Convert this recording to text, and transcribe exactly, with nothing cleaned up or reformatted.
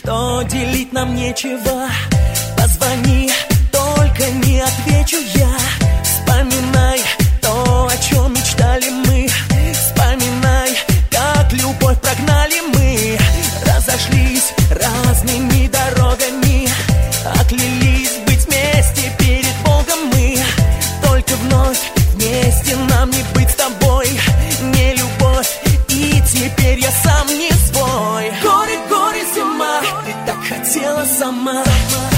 что делить нам нечего. Позвони, только не отвечу я. Вспоминай то, о чем мечтали мы. Вспоминай, как любовь прогнали мы. Разошлись разными дорогами, оклялись быть вместе перед Богом мы. Только вновь вместе нам не быть с тобой. Не любовь, и теперь я сам не свой. Горе, горе, зима, ты так хотела сама.